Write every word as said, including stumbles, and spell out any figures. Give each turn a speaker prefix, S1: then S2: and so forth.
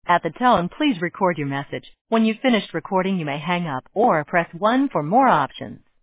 S1: At the tone, please record your message. When you've finished recording, you may hang up or press one for more options.